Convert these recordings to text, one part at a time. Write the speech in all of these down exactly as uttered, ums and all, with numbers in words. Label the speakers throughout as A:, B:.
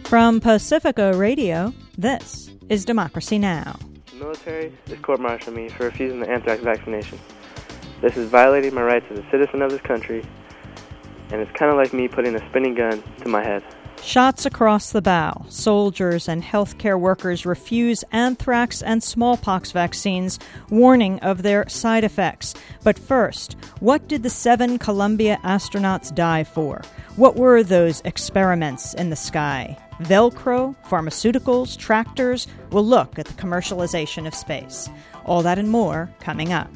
A: From Pacifica Radio, this is Democracy Now!
B: The military is court-martialing me for refusing the anthrax vaccination. This is violating my rights as a citizen of this country, and it's kind of like me putting a spinning gun to my head.
A: Shots across the bow. Soldiers and healthcare workers refuse anthrax and smallpox vaccines, warning of their side effects. But first, what did the seven Columbia astronauts die for? What were those experiments in the sky? Velcro, pharmaceuticals, tractors? We'll look at the commercialization of space. All that and more coming up.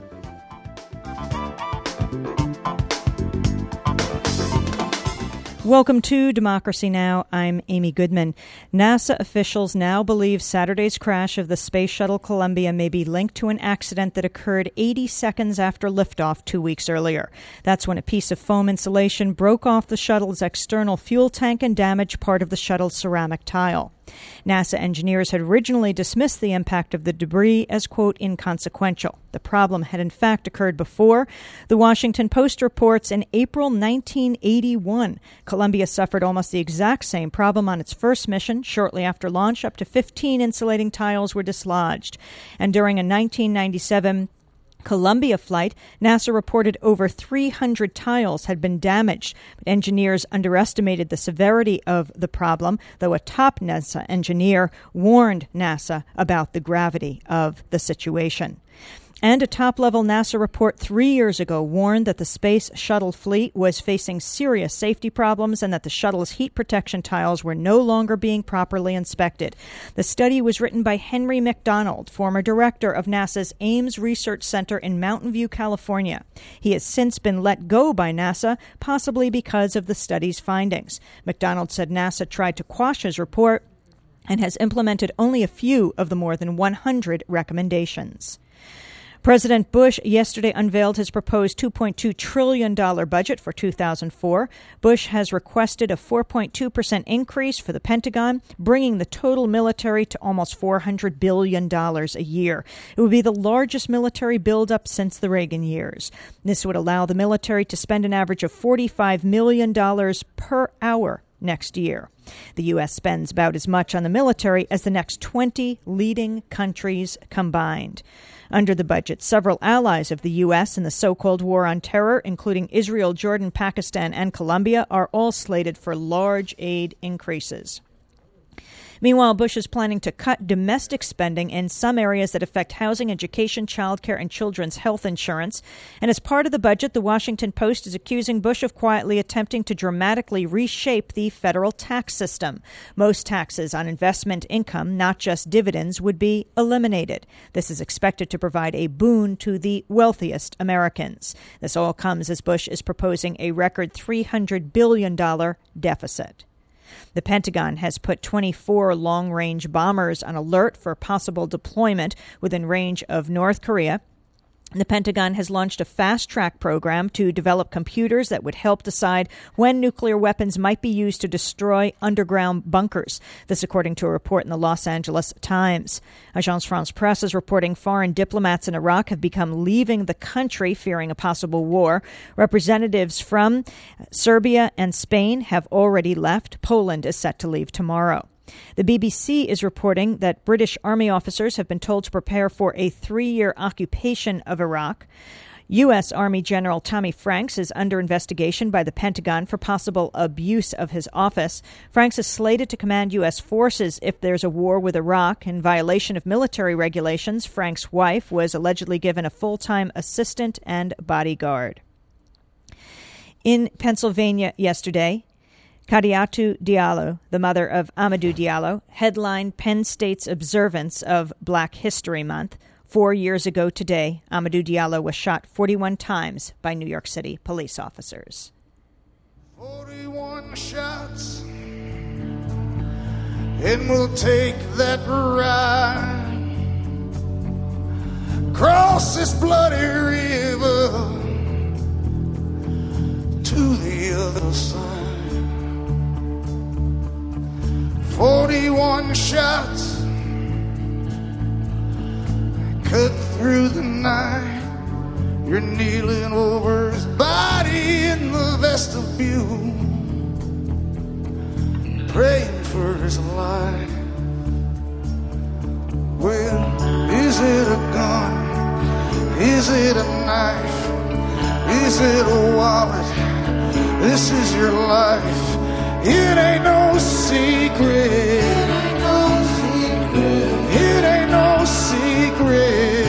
A: Welcome to Democracy Now! I'm Amy Goodman. NASA officials now believe Saturday's crash of the Space Shuttle Columbia may be linked to an accident that occurred eighty seconds after liftoff two weeks earlier. That's when a piece of foam insulation broke off the shuttle's external fuel tank and damaged part of the shuttle's ceramic tile. NASA engineers had originally dismissed the impact of the debris as, quote, inconsequential. The problem had in fact occurred before. The Washington Post reports in April nineteen eighty-one, Columbia suffered almost the exact same problem on its first mission. Shortly after launch, up to fifteen insulating tiles were dislodged. And during a nineteen ninety-seven Columbia flight, NASA reported over three hundred tiles had been damaged. But engineers underestimated the severity of the problem, though a top NASA engineer warned NASA about the gravity of the situation. And a top-level NASA report three years ago warned that the Space Shuttle fleet was facing serious safety problems and that the shuttle's heat protection tiles were no longer being properly inspected. The study was written by Henry McDonald, former director of NASA's Ames Research Center in Mountain View, California. He has since been let go by NASA, possibly because of the study's findings. McDonald said NASA tried to quash his report and has implemented only a few of the more than one hundred recommendations. President Bush yesterday unveiled his proposed two point two trillion dollars budget for two thousand four. Bush has requested a four point two percent increase for the Pentagon, bringing the total military to almost four hundred billion dollars a year. It would be the largest military buildup since the Reagan years. This would allow the military to spend an average of forty-five million dollars per hour next year. The U S spends about as much on the military as the next twenty leading countries combined. Under the budget, several allies of the U S in the so-called war on terror, including Israel, Jordan, Pakistan, and Colombia, are all slated for large aid increases. Meanwhile, Bush is planning to cut domestic spending in some areas that affect housing, education, childcare, and children's health insurance. And as part of the budget, the Washington Post is accusing Bush of quietly attempting to dramatically reshape the federal tax system. Most taxes on investment income, not just dividends, would be eliminated. This is expected to provide a boon to the wealthiest Americans. This all comes as Bush is proposing a record three hundred billion dollars deficit. The Pentagon has put twenty-four long-range bombers on alert for possible deployment within range of North Korea. The Pentagon has launched a fast-track program to develop computers that would help decide when nuclear weapons might be used to destroy underground bunkers. This according to a report in the Los Angeles Times. Agence France-Presse is reporting foreign diplomats in Iraq have begun leaving the country, fearing a possible war. Representatives from Serbia and Spain have already left. Poland is set to leave tomorrow. The B B C is reporting that British Army officers have been told to prepare for a three-year occupation of Iraq. U S. Army General Tommy Franks is under investigation by the Pentagon for possible abuse of his office. Franks is slated to command U S forces if there's a war with Iraq. In violation of military regulations, Franks' wife was allegedly given a full-time assistant and bodyguard. In Pennsylvania yesterday, Kadiatou Diallo, the mother of Amadou Diallo, headlined Penn State's observance of Black History Month. Four years ago today, Amadou Diallo was shot forty-one times by New York City police officers.
C: forty-one shots, and we'll take that ride across this bloody river to the other side. forty-one shots cut through the night. You're kneeling over his body in the vestibule, praying for there's a lie. Well, is it a gun? Is it a knife? Is it a wallet? This is your life. It ain't no secret. It ain't no secret. It ain't no secret.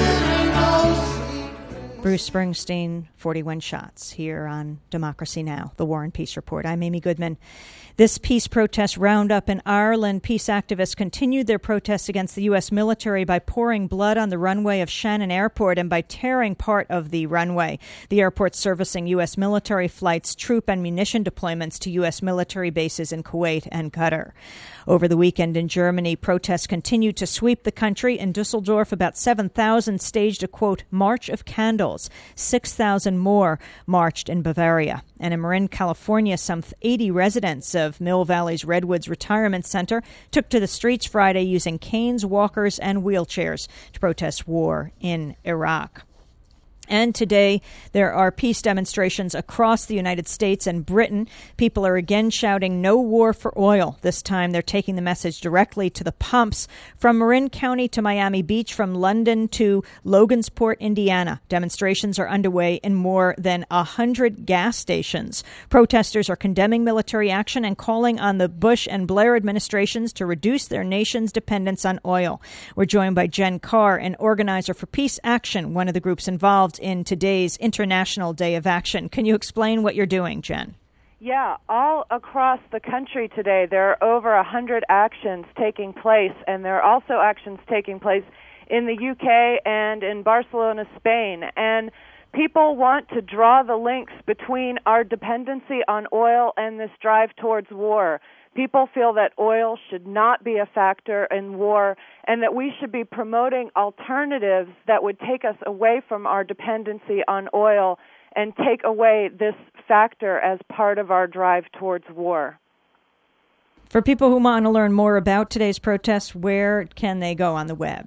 A: Bruce Springsteen, forty-one shots, here on Democracy Now!, the War and Peace Report. I'm Amy Goodman. This peace protest roundup in Ireland, peace activists continued their protests against the U S military by pouring blood on the runway of Shannon Airport and by tearing part of the runway. The airport servicing U S military flights, troop and munition deployments to U S military bases in Kuwait and Qatar. Over the weekend in Germany, protests continued to sweep the country. In Dusseldorf, about seven thousand staged a, quote, March of Candles. six thousand more marched in Bavaria. And in Marin, California, some eighty residents of Mill Valley's Redwoods Retirement Center took to the streets Friday using canes, walkers, and wheelchairs to protest war in Iraq. And today, there are peace demonstrations across the United States and Britain. People are again shouting no war for oil. This time, they're taking the message directly to the pumps. From Marin County to Miami Beach, from London to Logansport, Indiana, demonstrations are underway in more than one hundred gas stations. Protesters are condemning military action and calling on the Bush and Blair administrations to reduce their nation's dependence on oil. We're joined by Jen Carr, an organizer for Peace Action, one of the groups involved in today's International Day of Action. Can you explain what you're doing, Jen?
D: Yeah, all across the country today, there are over one hundred actions taking place, and there are also actions taking place in the U K and in Barcelona, Spain. And people want to draw the links between our dependency on oil and this drive towards war. People feel that oil should not be a factor in war and that we should be promoting alternatives that would take us away from our dependency on oil and take away this factor as part of our drive towards war.
A: For people who want to learn more about today's protests, where can they go on the web?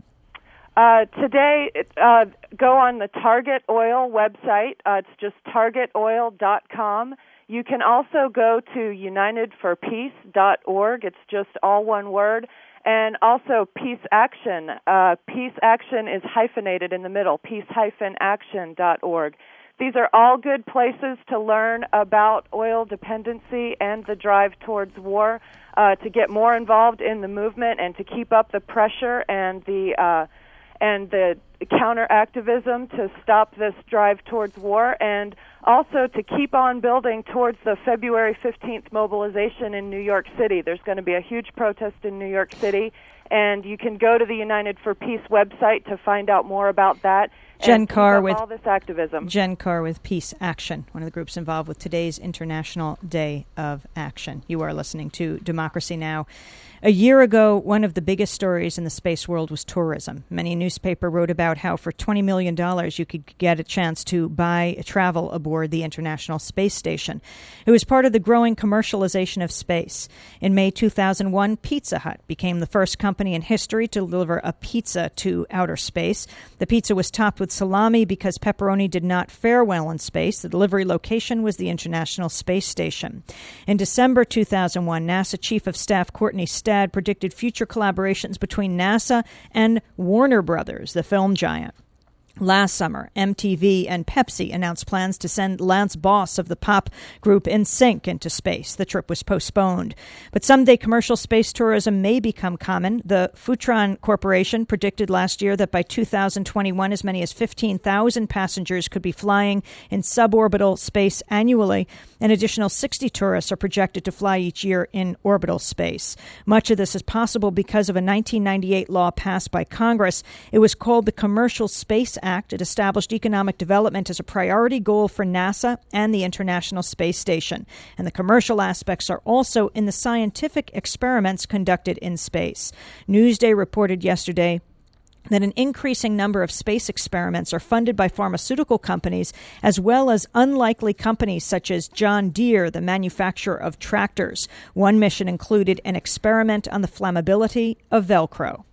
D: Uh, today, uh, go on the Target Oil website. Uh, it's just target oil dot com. You can also go to united for peace dot org. It's just all one word. And also Peace Action. Uh, Peace Action is hyphenated in the middle, peace action dot org. These are all good places to learn about oil dependency and the drive towards war, uh, to get more involved in the movement and to keep up the pressure and the uh, and the counter-activism to stop this drive towards war, and also to keep on building towards the February fifteenth mobilization in New York City. There's going to be a huge protest in New York City, and you can go to the United for Peace website to find out more about that.
A: Jen Carr with
D: all this activism.
A: Jen Carr with Peace Action, one of the groups involved with today's International Day of Action. You are listening to Democracy Now! A year ago, one of the biggest stories in the space world was tourism. Many newspapers wrote about how for twenty million dollars you could get a chance to buy travel aboard the International Space Station. It was part of the growing commercialization of space. In May two thousand one, Pizza Hut became the first company in history to deliver a pizza to outer space. The pizza was topped with salami because pepperoni did not fare well in space. The delivery location was the International Space Station. In December two thousand one, NASA Chief of Staff Courtney Stad predicted future collaborations between NASA and Warner Brothers, the film giant. Last summer, M T V and Pepsi announced plans to send Lance Bass of the pop group NSYNC into space. The trip was postponed. But someday commercial space tourism may become common. The Futron Corporation predicted last year that by two thousand twenty-one, as many as fifteen thousand passengers could be flying in suborbital space annually. An additional sixty tourists are projected to fly each year in orbital space. Much of this is possible because of a nineteen ninety-eight law passed by Congress. It was called the Commercial Space Act. It established economic development as a priority goal for NASA and the International Space Station. And the commercial aspects are also in the scientific experiments conducted in space. Newsday reported yesterday that an increasing number of space experiments are funded by pharmaceutical companies as well as unlikely companies such as John Deere, the manufacturer of tractors. One mission included an experiment on the flammability of Velcro.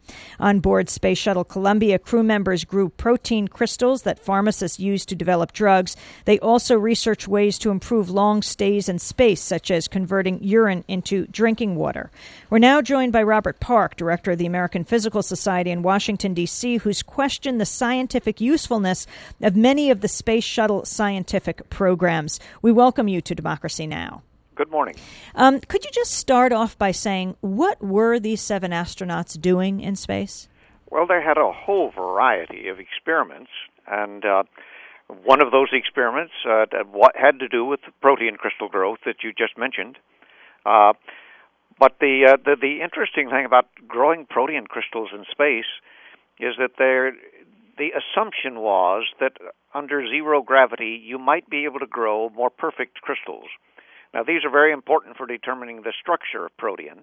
A: On board Space Shuttle Columbia, crew members grew protein crystals that pharmacists use to develop drugs. They also researched ways to improve long stays in space, such as converting urine into drinking water. We're now joined by Robert Park, director of the American Physical Society in Washington, D C, who's questioned the scientific usefulness of many of the Space Shuttle scientific programs. We welcome you to Democracy Now!
E: Good morning.
A: Um, could you just start off by saying, what were these seven astronauts doing in space?
E: Well, they had a whole variety of experiments, and uh, one of those experiments uh, had to do with protein crystal growth that you just mentioned. Uh, but the, uh, the the interesting thing about growing protein crystals in space is that they're, the assumption was that under zero gravity you might be able to grow more perfect crystals. Now, these are very important for determining the structure of protein,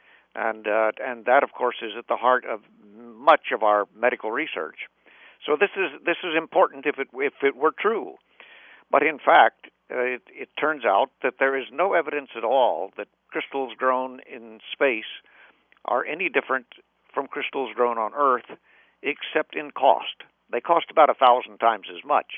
E: and uh, and that, of course, is at the heart of much of our medical research. So this is this is important if it if it were true, but in fact, uh, it, it turns out that there is no evidence at all that crystals grown in space are any different from crystals grown on Earth, except in cost. They cost about a thousand times as much.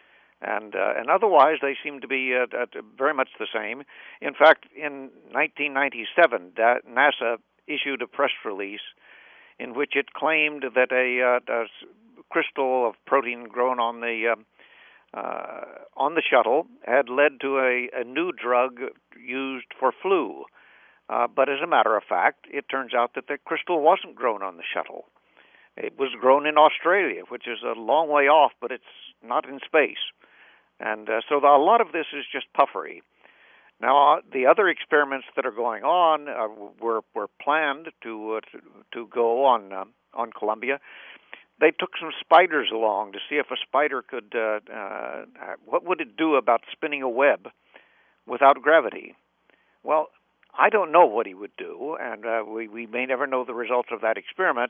E: And uh, and otherwise, they seem to be uh, uh, very much the same. In fact, in nineteen ninety-seven, NASA issued a press release in which it claimed that a, uh, a crystal of protein grown on the uh, uh, on the shuttle had led to a, a new drug used for flu. Uh, but as a matter of fact, it turns out that the crystal wasn't grown on the shuttle. It was grown in Australia, which is a long way off, but it's not in space. And uh, so the, a lot of this is just puffery. Now, uh, the other experiments that are going on uh, were were planned to uh, to, to go on uh, on Columbia. They took some spiders along to see if a spider could uh, uh, what would it do about spinning a web without gravity. Well, I don't know what he would do, and uh, we we may never know the results of that experiment.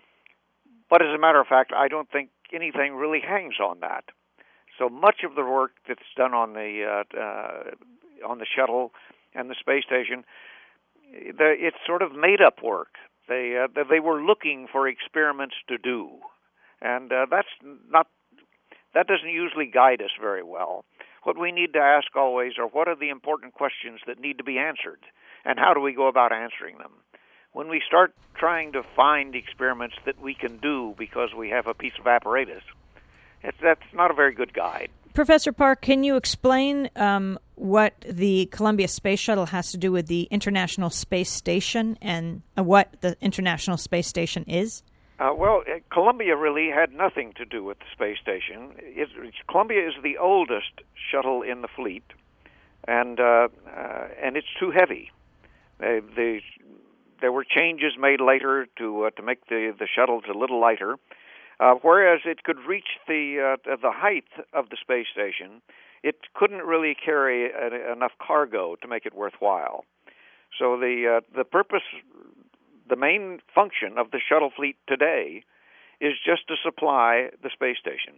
E: But as a matter of fact, I don't think anything really hangs on that. So much of the work that's done on the uh, uh, on the shuttle and the space station, the, it's sort of made-up work. They uh, they were looking for experiments to do, and uh, that's not that doesn't usually guide us very well. What we need to ask always are what are the important questions that need to be answered, and how do we go about answering them? When we start trying to find experiments that we can do because we have a piece of apparatus, it's, that's not a very good guide.
A: Professor Park, can you explain um, what the Columbia Space Shuttle has to do with the International Space Station and uh, what the International Space Station is?
E: Uh, well, uh, Columbia really had nothing to do with the space station. It, Columbia is the oldest shuttle in the fleet, and uh, uh, and it's too heavy. Uh, the There were changes made later to uh, to make the, the shuttles a little lighter, uh, whereas it could reach the uh, the height of the space station. It couldn't really carry a, enough cargo to make it worthwhile. So the uh, the purpose, the main function of the shuttle fleet today, is just to supply the space station,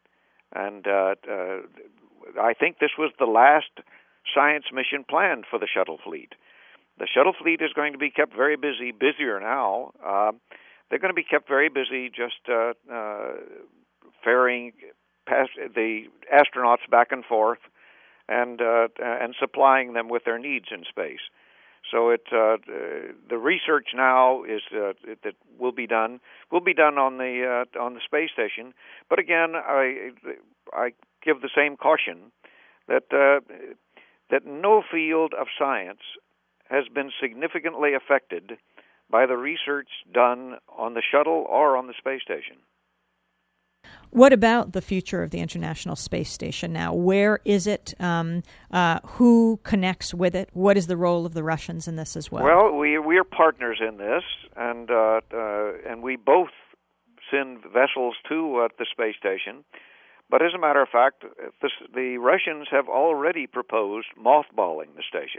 E: and uh, uh, I think this was the last science mission planned for the shuttle fleet. The shuttle fleet is going to be kept very busy, busier now. Uh, they're going to be kept very busy just uh, uh, ferrying past the astronauts back and forth and uh, and supplying them with their needs in space. So it uh, the research now is uh, that will be done will be done on the uh, on the space station. But again, I I give the same caution that uh, that no field of science has been significantly affected by the research done on the shuttle or on the space station.
A: What about the future of the International Space Station now? Where is it? Um, uh, who connects with it? What is the role of the Russians in this as well?
E: Well, we we are partners in this, and uh, uh, and we both send vessels to uh, the space station. But as a matter of fact, this, the Russians have already proposed mothballing the station.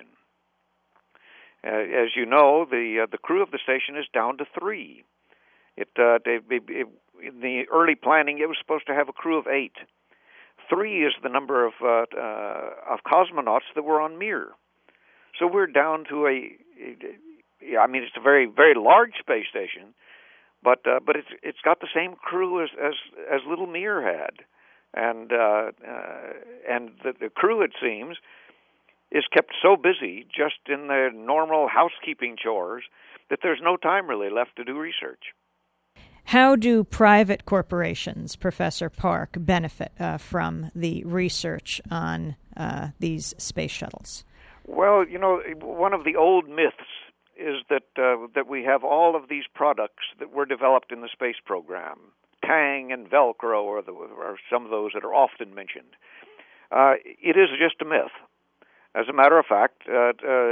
E: Uh, as you know, the uh, the crew of the station is down to three. It, uh, it, it in the early planning, it was supposed to have a crew of eight. Three is the number of uh, uh, of cosmonauts that were on Mir. So we're down to a. I mean, it's a very very large space station, but uh, but it's it's got the same crew as as, as Little Mir had, and uh, uh, and the, the crew, it seems, is kept so busy just in their normal housekeeping chores that there's no time really left to do research.
A: How do private corporations, Professor Park, benefit uh, from the research on uh, these space shuttles?
E: Well, you know, one of the old myths is that uh, that we have all of these products that were developed in the space program. Tang and Velcro are, the, are some of those that are often mentioned. Uh, it is just a myth. As a matter of fact, uh, uh,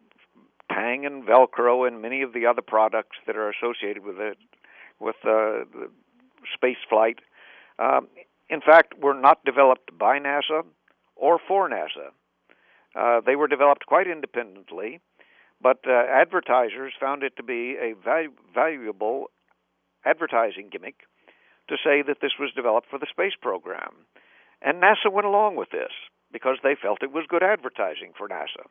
E: Tang and Velcro and many of the other products that are associated with it, with uh, space flight, um, in fact, were not developed by NASA or for NASA. Uh, they were developed quite independently, but uh, advertisers found it to be a valu- valuable advertising gimmick to say that this was developed for the space program. And NASA went along with this because they felt it was good advertising for NASA.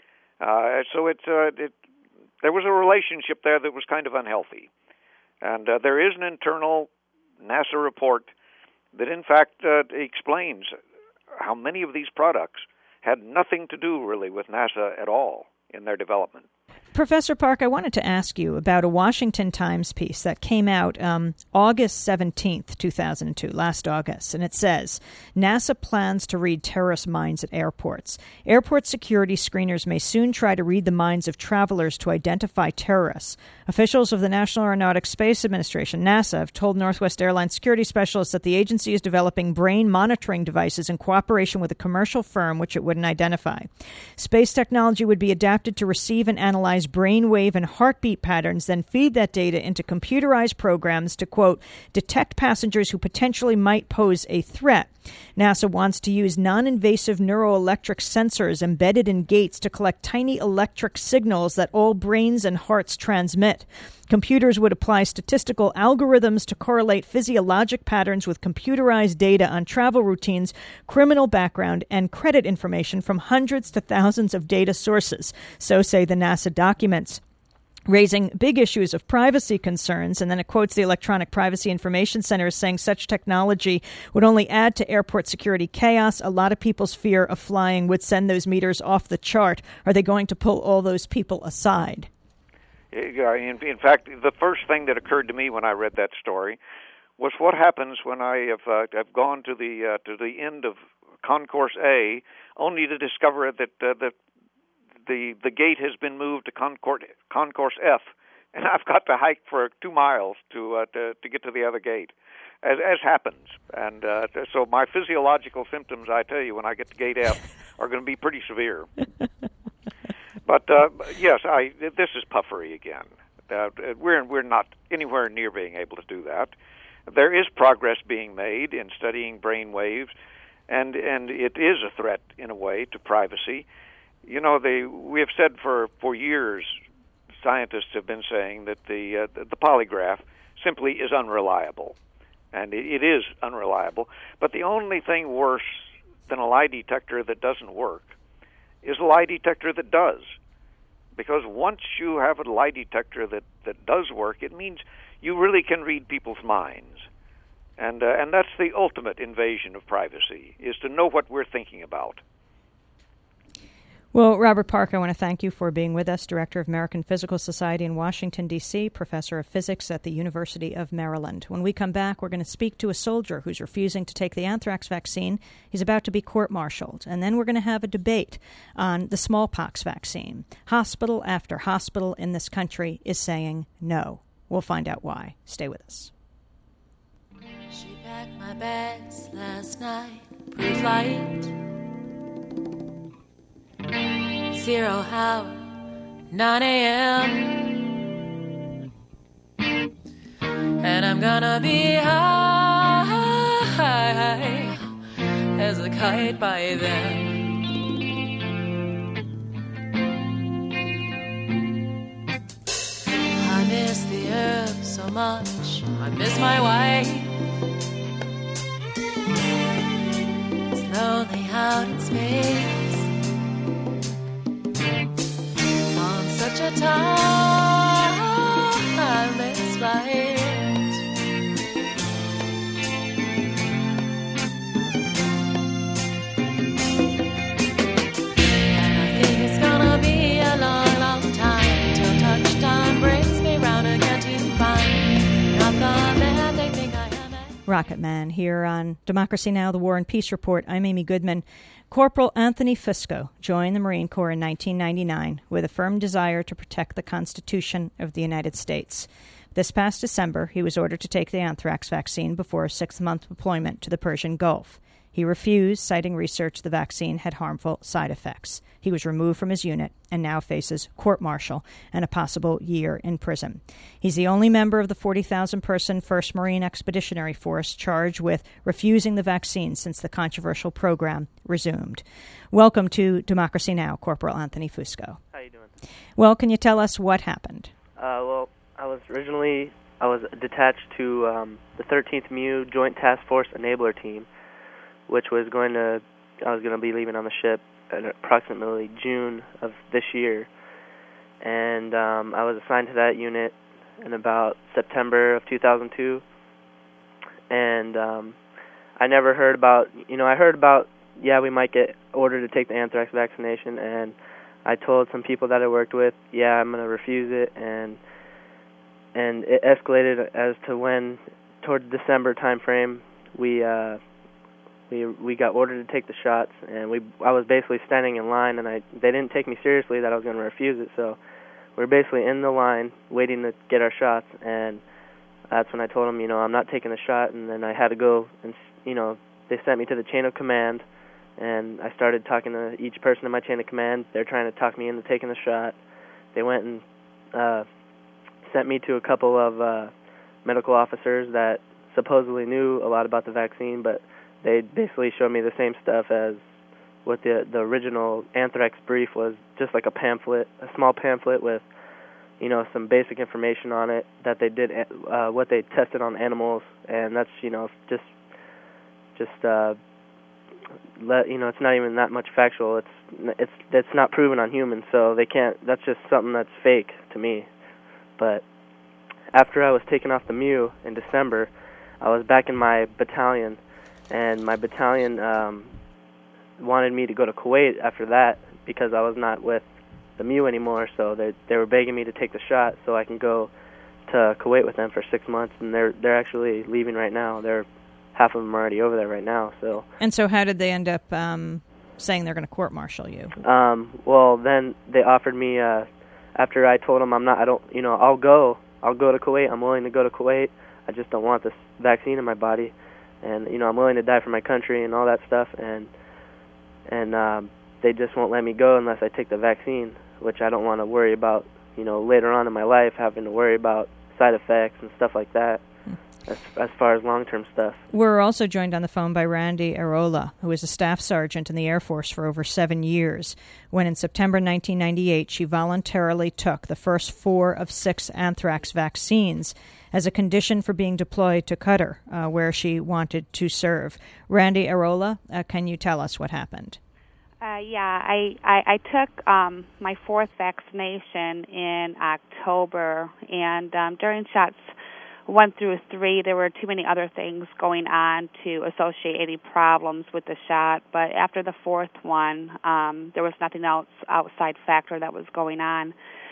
E: Uh, so it, uh, it, there was a relationship there that was kind of unhealthy. And uh, there is an internal NASA report that, in fact, uh, explains how many of these products had nothing to do, really, with NASA at all in their development.
A: Professor Park, I wanted to ask you about a Washington Times piece that came out um, August seventeenth, two thousand two, last August, and it says, NASA plans to read terrorist minds at airports. Airport security screeners may soon try to read the minds of travelers to identify terrorists. Officials of the National Aeronautics Space Administration, NASA, have told Northwest Airlines security specialists that the agency is developing brain monitoring devices in cooperation with a commercial firm which it wouldn't identify. Space technology would be adapted to receive and analyze brainwave and heartbeat patterns, then feed that data into computerized programs to, quote, detect passengers who potentially might pose a threat. NASA wants to use non-invasive neuroelectric sensors embedded in gates to collect tiny electric signals that all brains and hearts transmit. Computers would apply statistical algorithms to correlate physiologic patterns with computerized data on travel routines, criminal background, and credit information from hundreds to thousands of data sources, so say the NASA documents, raising big issues of privacy concerns. And then it quotes the Electronic Privacy Information Center as saying such technology would only add to airport security chaos. A lot of people's fear of flying would send those meters off the chart. Are they going to pull all those people aside?
E: In, in fact, the first thing that occurred to me when I read that story was what happens when I have uh, have gone to the uh, to the end of Concourse A, only to discover that uh, that the the gate has been moved to Concourse Concourse F, and I've got to hike for two miles to uh, to, to get to the other gate, as as happens. And uh, so my physiological symptoms, I tell you, when I get to gate F, are going to be pretty severe. But uh, yes, I this is puffery again. Uh, we're we're not anywhere near being able to do that. There is progress being made in studying brain waves, and and it is a threat in a way to privacy. You know, they we have said for, for years, scientists have been saying that the uh, the polygraph simply is unreliable, and it, it is unreliable. But the only thing worse than a lie detector that doesn't work is a lie detector that does. Because once you have a lie detector that, that does work, it means you really can read people's minds. And uh, and that's the ultimate invasion of privacy, is to know what we're thinking about.
A: Well, Robert Park, I want to thank you for being with us, Director of American Physical Society in Washington, D C, Professor of Physics at the University of Maryland. When we come back, we're going to speak to a soldier who's refusing to take the anthrax vaccine. He's about to be court-martialed. And then we're going to have a debate on the smallpox vaccine. Hospital after hospital in this country is saying no. We'll find out why. Stay with us.
F: She packed my bags last night, pre-flight. Zero hour, nine a.m. And I'm gonna be high as a kite by then. I miss the earth so much, I miss my wife. It's lonely out in space. Such a timeless flight.
A: Rocket Man here on Democracy Now!, the War and Peace Report. I'm Amy Goodman. Corporal Anthony Fusco joined the Marine Corps in nineteen ninety-nine with a firm desire to protect the Constitution of the United States. This past December, he was ordered to take the anthrax vaccine before a six-month deployment to the Persian Gulf. He refused, citing research the vaccine had harmful side effects. He was removed from his unit and now faces court-martial and a possible year in prison. He's the only member of the forty thousand person first Marine Expeditionary Force charged with refusing the vaccine since the controversial program resumed. Welcome to Democracy Now!, Corporal Anthony Fusco.
B: How you doing?
A: Well, can you tell us what happened?
B: Uh, well, I was originally I was detached to um, the thirteenth M U Joint Task Force Enabler Team, which was going to, I was going to be leaving on the ship at approximately June of this year. And um, I was assigned to that unit in about September of two thousand two. And um, I never heard about, you know, I heard about, yeah, we might get ordered to take the anthrax vaccination. And I told some people that I worked with, yeah, I'm going to refuse it. And and it escalated as to when, toward the December time frame, we... Uh, We we got ordered to take the shots, and we I was basically standing in line, and I they didn't take me seriously that I was going to refuse it, so we were basically in the line waiting to get our shots, and that's when I told them, you know, I'm not taking the shot, and then I had to go, and, you know, they sent me to the chain of command, and I started talking to each person in my chain of command. They're trying to talk me into taking the shot. They went and uh, sent me to a couple of uh, medical officers that supposedly knew a lot about the vaccine, but they basically showed me the same stuff as what the the original anthrax brief was, just like a pamphlet, a small pamphlet with, you know, some basic information on it that they did, uh, what they tested on animals, and that's, you know, just just uh, let you know, it's not even that much factual. It's it's it's not proven on humans, so they can't. That's just something that's fake to me. But after I was taken off the M U in December, I was back in my battalion. And my battalion um, wanted me to go to Kuwait after that because I was not with the M U anymore. So they they were begging me to take the shot so I can go to Kuwait with them for six months. And they're they're actually leaving right now. They're half of them are already over there right now. So.
A: And so, how did they end up um, saying they're going to court-martial you?
B: Um, well, then they offered me uh, after I told them I'm not. I don't. You know, I'll go. I'll go to Kuwait. I'm willing to go to Kuwait. I just don't want this vaccine in my body. And, you know, I'm willing to die for my country and all that stuff, and and um, they just won't let me go unless I take the vaccine, which I don't want to worry about, you know, later on in my life, having to worry about side effects and stuff like that, mm. as, as far as long-term stuff.
A: We're also joined on the phone by Randy Arola, who was a staff sergeant in the Air Force for over seven years, when in September nineteen ninety-eight she voluntarily took the first four of six anthrax vaccines as a condition for being deployed to Qatar, uh, where she wanted to serve. Randy Arola, uh, can you tell us what happened?
G: Uh, yeah, I, I, I took um, my fourth vaccination in October, and um, during shots one through three, there were too many other things going on to associate any problems with the shot. But after the fourth one, um, there was nothing else outside factor that was going on.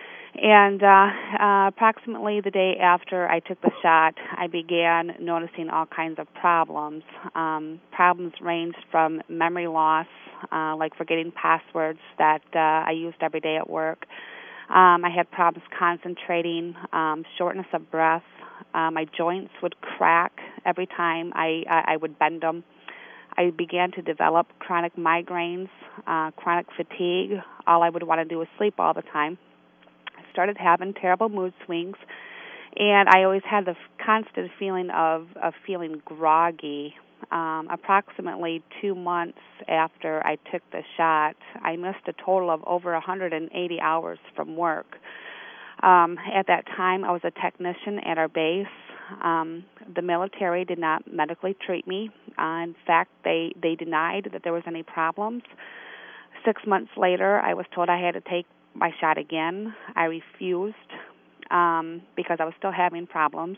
G: And uh, uh, approximately the day after I took the shot, I began noticing all kinds of problems. Um, problems ranged from memory loss, uh, like forgetting passwords that uh, I used every day at work. Um, I had problems concentrating, um, shortness of breath. Uh, my joints would crack every time I, I, I would bend them. I began to develop chronic migraines, uh, chronic fatigue. All I would want to do was sleep all the time. Started having terrible mood swings, and I always had the constant feeling of, of feeling groggy. Um, approximately two months after I took the shot, I missed a total of over one hundred eighty hours from work. Um, at that time, I was a technician at our base. Um, the military did not medically treat me. Uh, in fact, they, they denied that there was any problems. Six months later, I was told I had to take my shot again. I refused um, because I was still having problems.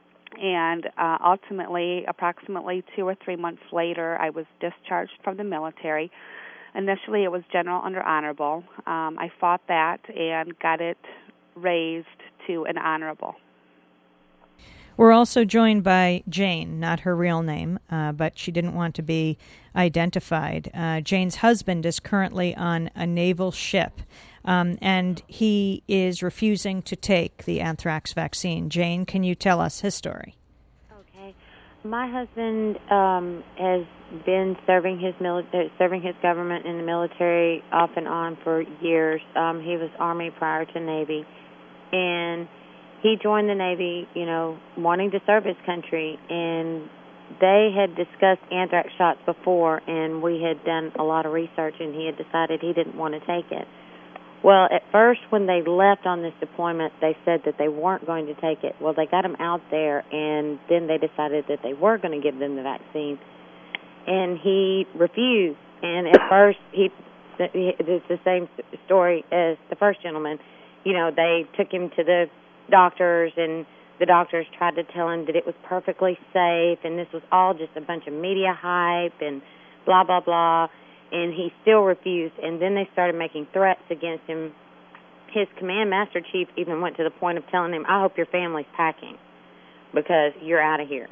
G: And uh, ultimately, approximately two or three months later, I was discharged from the military. Initially, it was general under honorable. Um, I fought that and got it raised to an honorable.
A: We're also joined by Jane, not her real name, uh, but she didn't want to be identified. Uh, Jane's husband is currently on a naval ship, um, and he is refusing to take the anthrax vaccine. Jane, can you tell us his story?
H: Okay. My husband um, has been serving his mili- serving his government in the military off and on for years. Um, he was Army prior to Navy, and he joined the Navy, you know, wanting to serve his country, and they had discussed anthrax shots before, and we had done a lot of research, and he had decided he didn't want to take it. Well, at first, when they left on this deployment, they said that they weren't going to take it. Well, they got him out there, and then they decided that they were going to give them the vaccine, and he refused. And at first, he it's the same story as the first gentleman. You know, they took him to the doctors, and the doctors tried to tell him that it was perfectly safe, and this was all just a bunch of media hype and blah, blah, blah, and he still refused. And then they started making threats against him. His command master chief even went to the point of telling him, I hope your family's packing because you're out of here.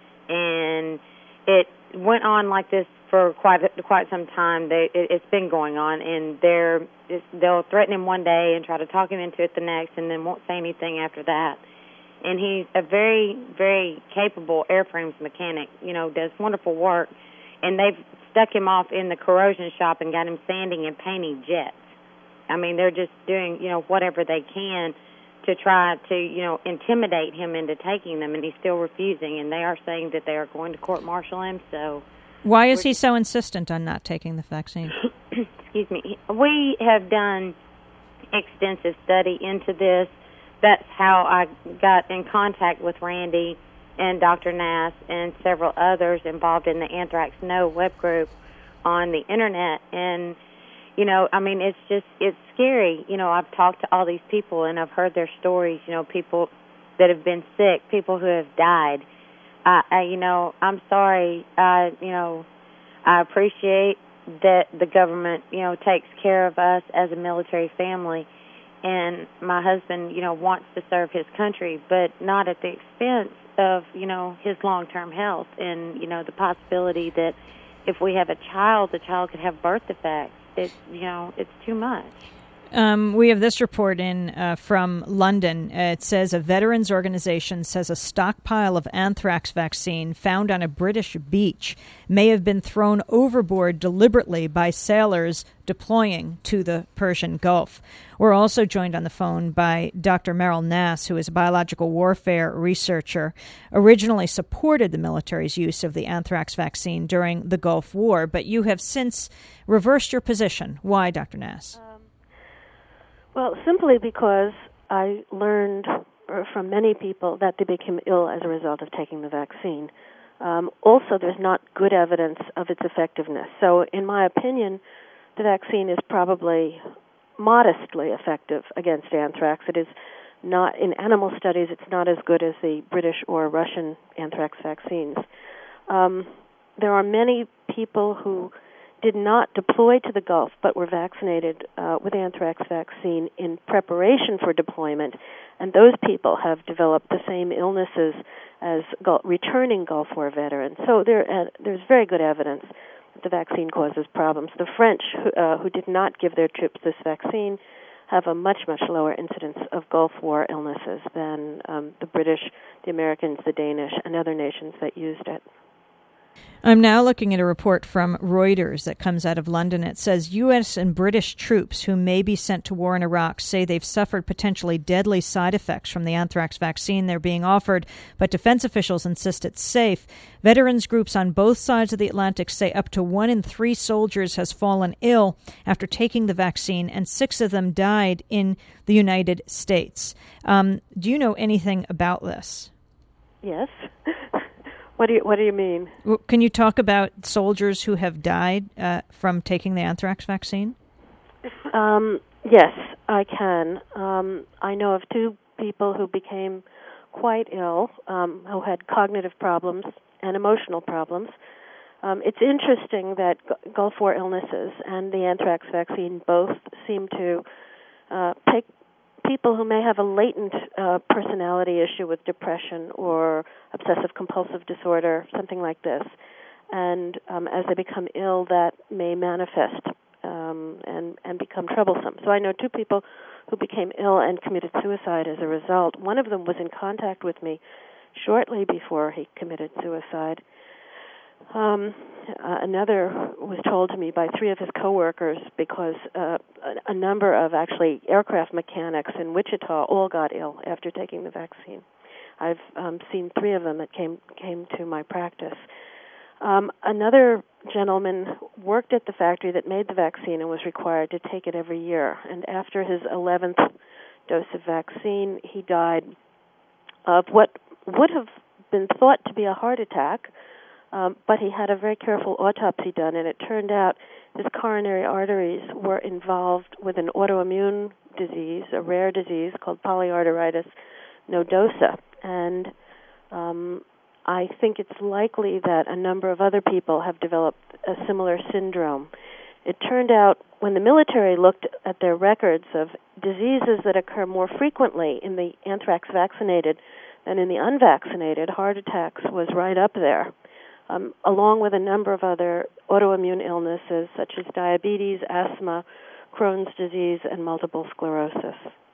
H: And it went on like this for quite quite some time. They, it, it's been going on, and they're they'll threaten him one day and try to talk him into it the next, and then won't say anything after that. And he's a very, very capable airframes mechanic, you know, does wonderful work, and they've stuck him off in the corrosion shop and got him sanding and painting jets. I mean, they're just doing, you know, whatever they can to try to, you know, intimidate him into taking them, and he's still refusing, and they are saying that they are going to court-martial him, so...
A: Why is he so insistent on not taking the vaccine?
H: Excuse me. We have done extensive study into this. That's how I got in contact with Randy and Doctor Nass and several others involved in the Anthrax No web group on the Internet. And, you know, I mean, it's just, it's scary. You know, I've talked to all these people, and I've heard their stories, you know, people that have been sick, people who have died. I, I, you know, I'm sorry. I, you know, I appreciate that the government, you know, takes care of us as a military family, and my husband, you know, wants to serve his country, but not at the expense of, you know, his long-term health, and, you know, the possibility that if we have a child, the child could have birth defects. It's, you know, it's too much.
A: Um, we have this report in uh, from London. Uh, it says a veterans organization says a stockpile of anthrax vaccine found on a British beach may have been thrown overboard deliberately by sailors deploying to the Persian Gulf. We're also joined on the phone by Doctor Meryl Nass, who is a biological warfare researcher, originally supported the military's use of the anthrax vaccine during the Gulf War, but you have since reversed your position. Why, Doctor Nass?
I: Well, simply because I learned from many people that they became ill as a result of taking the vaccine. Um, also, there's not good evidence of its effectiveness. So, in my opinion, the vaccine is probably modestly effective against anthrax. It is not, in animal studies, it's not as good as the British or Russian anthrax vaccines. Um, there are many people who did not deploy to the Gulf but were vaccinated uh, with anthrax vaccine in preparation for deployment, and those people have developed the same illnesses as Gulf, returning Gulf War veterans. So there, uh, there's very good evidence that the vaccine causes problems. The French, who, uh, who did not give their troops this vaccine, have a much, much lower incidence of Gulf War illnesses than um, the British, the Americans, the Danish, and other nations that used it.
A: I'm now looking at a report from Reuters that comes out of London. It says U S and British troops who may be sent to war in Iraq say they've suffered potentially deadly side effects from the anthrax vaccine they're being offered, but defense officials insist it's safe. Veterans groups on both sides of the Atlantic say up to one in three soldiers has fallen ill after taking the vaccine, and six of them died in the United States. Um, do you know anything about this?
I: Yes. What do you What do you mean?
A: Can you talk about soldiers who have died uh, from taking the anthrax vaccine?
I: Um, yes, I can. Um, I know of two people who became quite ill, um, who had cognitive problems and emotional problems. Um, it's interesting that G- Gulf War illnesses and the anthrax vaccine both seem to uh, take people who may have a latent uh, personality issue with depression or obsessive-compulsive disorder, something like this. And um, as they become ill, that may manifest um, and, and become troublesome. So I know two people who became ill and committed suicide as a result. One of them was in contact with me shortly before he committed suicide. Um, uh, another was told to me by three of his coworkers because uh, a, a number of actually aircraft mechanics in Wichita all got ill after taking the vaccine. I've um, seen three of them that came came to my practice. Um, another gentleman worked at the factory that made the vaccine and was required to take it every year. And after his eleventh dose of vaccine, he died of what would have been thought to be a heart attack. Um, but he had a very careful autopsy done, and it turned out his coronary arteries were involved with an autoimmune disease, a rare disease called polyarteritis nodosa. And um, I think it's likely that a number of other people have developed a similar syndrome. It turned out when the military looked at their records of diseases that occur more frequently in the anthrax vaccinated than in the unvaccinated, heart attacks was right up there. Um, along with a number of other autoimmune illnesses such as diabetes, asthma, Crohn's disease, and multiple sclerosis.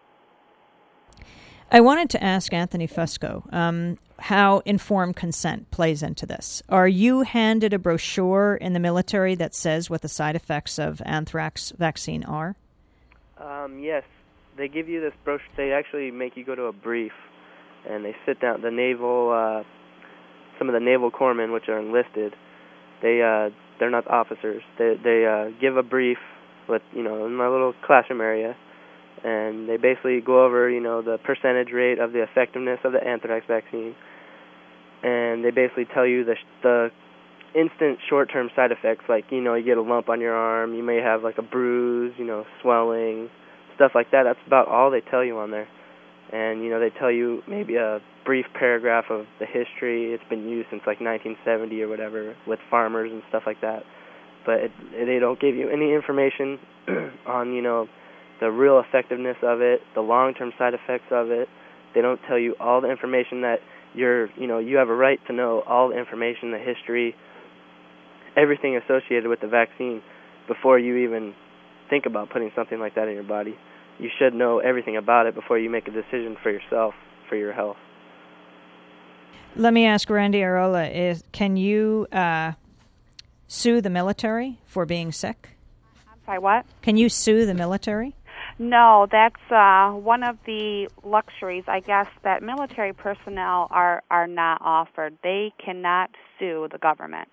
A: I wanted to ask Anthony Fusco um, how informed consent plays into this. Are you handed a brochure in the military that says what the side effects of anthrax vaccine are?
B: Um, yes. They give you this brochure. They actually make you go to a brief, and they sit down. The naval... Uh, Some of the naval corpsmen, which are enlisted, they uh, they're not officers. They they uh, give a brief with you know in my little classroom area, and they basically go over you know the percentage rate of the effectiveness of the anthrax vaccine, and they basically tell you the the instant short-term side effects, like you know you get a lump on your arm, you may have like a bruise, you know swelling, stuff like that. That's about all they tell you on there. And, you know, they tell you maybe a brief paragraph of the history. It's been used since, like, nineteen seventy or whatever with farmers and stuff like that. But it, they don't give you any information on, you know, the real effectiveness of it, the long-term side effects of it. They don't tell you all the information that you're, you know, you have a right to know all the information, the history, everything associated with the vaccine before you even think about putting something like that in your body. You should know everything about it before you make a decision for yourself, for your health.
A: Let me ask Randy Arola, is, can you uh, sue the military for being sick?
G: I'm sorry, what?
A: Can you sue the military?
G: No, that's uh, one of the luxuries, I guess, that military personnel are, are not offered. They cannot sue the government.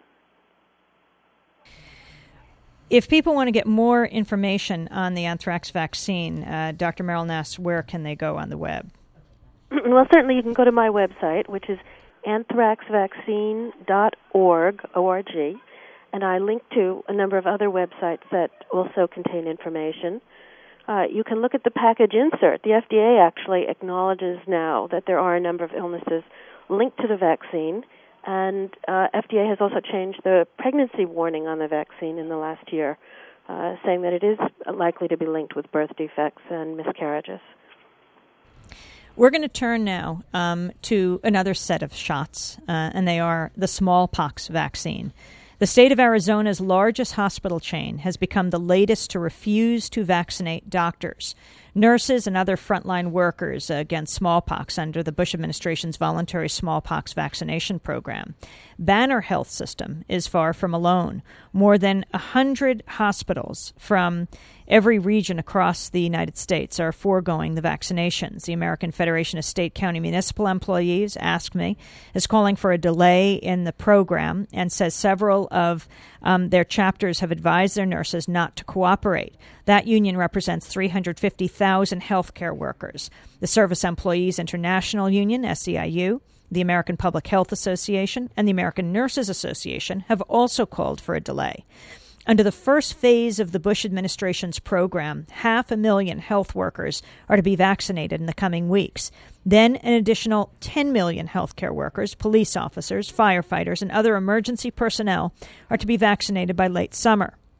A: If people want to get more information on the anthrax vaccine, uh, Doctor Meryl Nass, where can they go on the web?
I: Well, certainly you can go to my website, which is anthrax vaccine dot org, O R G, and I link to a number of other websites that also contain information. Uh, you can look at the package insert. The F D A actually acknowledges now that there are a number of illnesses linked to the vaccine, and uh, F D A has also changed the pregnancy warning on the vaccine in the last year, uh, saying that it is likely to be linked with birth defects and miscarriages.
A: We're going to turn now um, to another set of shots, uh, and they are the smallpox vaccine. The state of Arizona's largest hospital chain has become the latest to refuse to vaccinate doctors, nurses, and other frontline workers against smallpox under the Bush administration's voluntary smallpox vaccination program. Banner Health System is far from alone. More than one hundred hospitals from every region across the United States are foregoing the vaccinations. The American Federation of State, County, Municipal Employees, Ask Me, is calling for a delay in the program and says several of um, their chapters have advised their nurses not to cooperate. That union represents three hundred fifty thousand healthcare workers. The Service Employees International Union, S E I U, the American Public Health Association, and the American Nurses Association have also called for a delay. Under the first phase of the Bush administration's program, half a million health workers are to be vaccinated in the coming weeks. Then an additional ten million healthcare workers, police officers, firefighters, and other emergency personnel are to be vaccinated by late summer.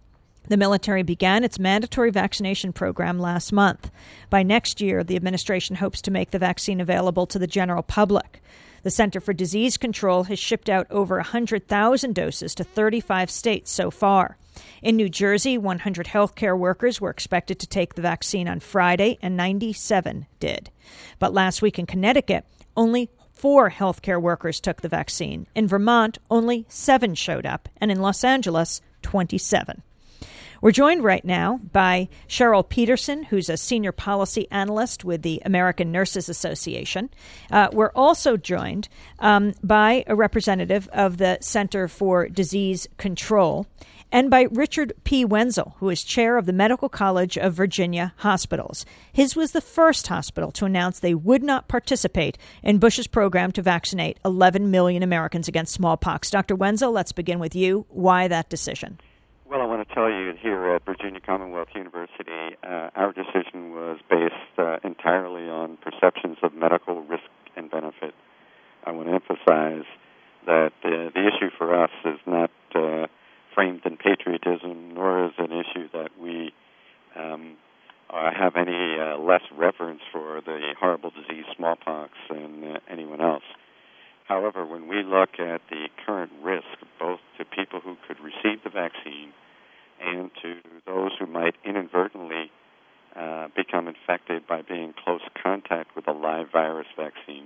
A: The military began its mandatory vaccination program last month. By next year, the administration hopes to make the vaccine available to the general public. The Center for Disease Control has shipped out over one hundred thousand doses to thirty-five states so far. In New Jersey, one hundred healthcare workers were expected to take the vaccine on Friday, and ninety-seven did. But last week in Connecticut, only four healthcare workers took the vaccine. In Vermont, only seven showed up, and in Los Angeles, twenty-seven. We're joined right now by Cheryl Peterson, who's a senior policy analyst with the American Nurses Association. Uh, we're also joined um, by a representative of the Center for Disease Control and by Richard P. Wenzel, who is chair of the Medical College of Virginia Hospitals. His was the first hospital to announce they would not participate in Bush's program to vaccinate eleven million Americans against smallpox. Doctor Wenzel, let's begin with you. Why that decision?
J: Well, I want to tell you here at Virginia Commonwealth University, uh, our decision was based uh, entirely on perceptions of medical risk and benefit. I want to emphasize that uh, the issue for us is not uh, framed in patriotism, nor is it an issue that we um, uh, have any uh, less reverence for the horrible disease smallpox than uh, anyone else. However, when we look at the current risk, both to people who could receive the vaccine and to those who might inadvertently uh, become infected by being in close contact with a live virus vaccine,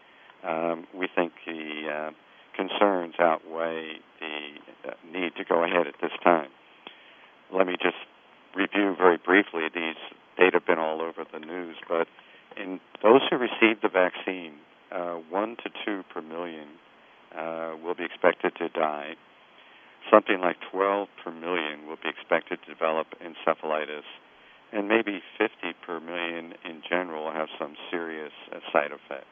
J: um, we think the uh, concerns outweigh the uh, need to go ahead at this time. Let me just review very briefly. These data have been all over the news, but in those who received the vaccine, uh, one to two per million uh, will be expected to die. Something like twelve per million will be expected to develop encephalitis, and maybe fifty per million in general will have some serious uh, side effect.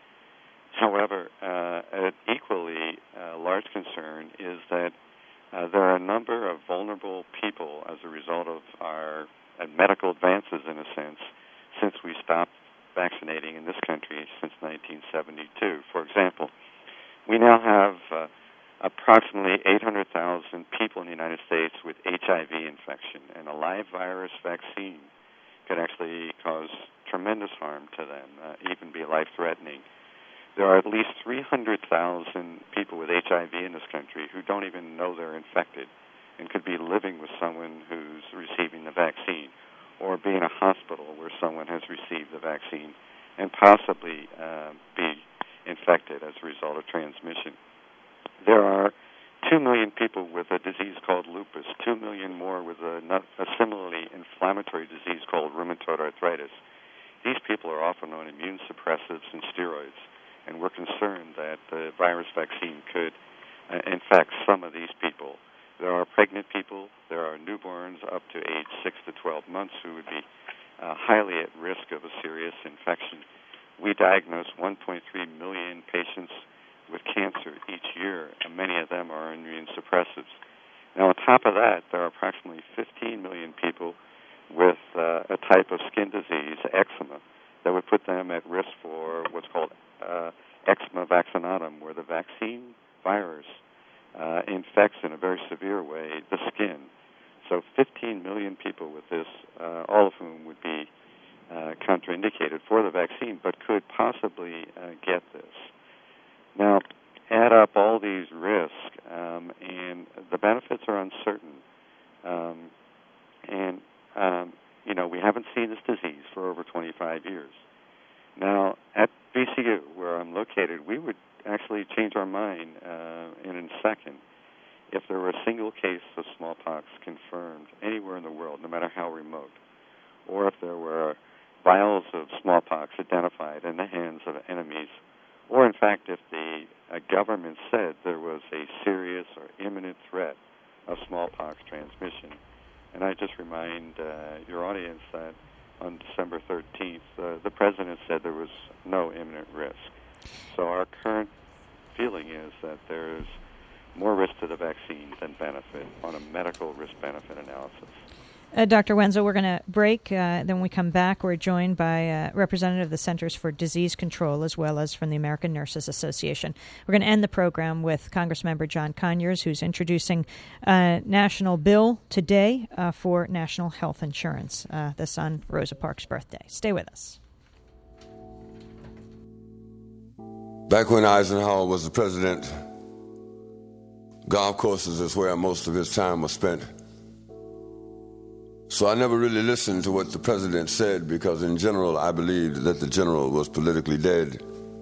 J: However, uh, an equally uh, large concern is that uh, there are a number of vulnerable people as a result of our uh, medical advances, in a sense, since we stopped vaccinating in this country since nineteen seventy-two. For example, we now have uh, approximately eight hundred thousand people in the United States with H I V infection, and a live virus vaccine could actually cause tremendous harm to them, uh, even be life-threatening. There are at least three hundred thousand people with H I V in this country who don't even know they're infected and could be living with someone who's receiving the vaccine, or be in a hospital where someone has received the vaccine and possibly uh, be infected as a result of transmission. There are two million people with a disease called lupus, two million more with a, a similarly inflammatory disease called rheumatoid arthritis. These people are often on immune suppressives and steroids, and we're concerned that the virus vaccine could uh, infect some of these people. There are pregnant people, there are newborns up to age six to twelve months who would be uh, highly at risk of a serious infection. We diagnose one point three million patients with cancer each year, and many of them are on immune suppressives. Now, on top of that, there are approximately fifteen million people with uh, a type of skin disease, eczema, that would put them at risk for what's called uh, eczema vaccinatum, where the vaccine virus uh, infects in a very severe way the skin. So fifteen million people with this, uh, all of whom would be uh, contraindicated for the vaccine, but could possibly uh, get this. Now, add up all these risks, um, and the benefits are uncertain. Um, and, um, you know, we haven't seen this disease for over twenty-five years. Now, at V C U, where I'm located, we would actually change our mind uh, in a second if there were a single case of smallpox confirmed anywhere in the world, no matter how remote, or if there were vials of smallpox identified in the hands of enemies, or in fact if the uh, government said there was a serious or imminent threat of smallpox transmission. And I just remind uh, your audience that on December thirteenth, uh, the President said there was no imminent risk. So our current feeling is that there's more risk to the vaccine than benefit on a medical risk-benefit analysis.
A: Uh, Doctor Wenzel, we're going to break. Uh, then when we come back, we're joined by a representative of the Centers for Disease Control as well as from the American Nurses Association. We're going to end the program with Congressmember John Conyers, who's introducing a national bill today uh, for national health insurance. Uh, this on Rosa Parks' birthday. Stay with us.
K: Back when Eisenhower was the president, golf courses is where most of his time was spent. So I never really listened to what the president said because in general I believed that the general was politically dead.